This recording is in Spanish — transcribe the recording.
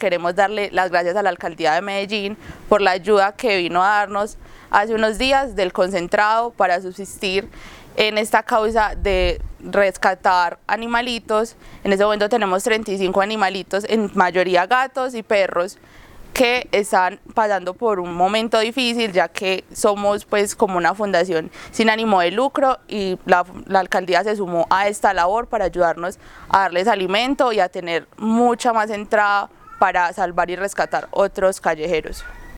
queremos darle las gracias a la Alcaldía de Medellín por la ayuda que vino a darnos hace unos días del concentrado para subsistir en esta causa de rescatar animalitos. En ese momento tenemos 35 animalitos, en mayoría gatos y perros, que están pasando por un momento difícil, ya que somos pues como una fundación sin ánimo de lucro y la alcaldía se sumó a esta labor para ayudarnos a darles alimento y a tener mucha más entrada para salvar y rescatar otros callejeros.